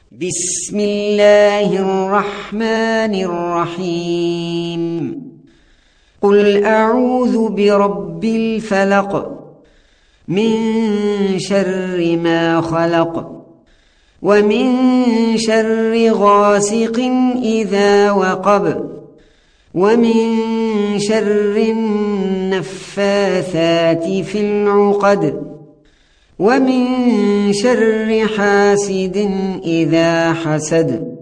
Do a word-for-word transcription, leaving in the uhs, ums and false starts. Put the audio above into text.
بسم الله الرحمن الرحيم قل أعوذ برب الفلق من شر ما خلق ومن شر غاسق إذا وقب ومن شر النفاثات في العقد ومن شر حاسد إذا حسد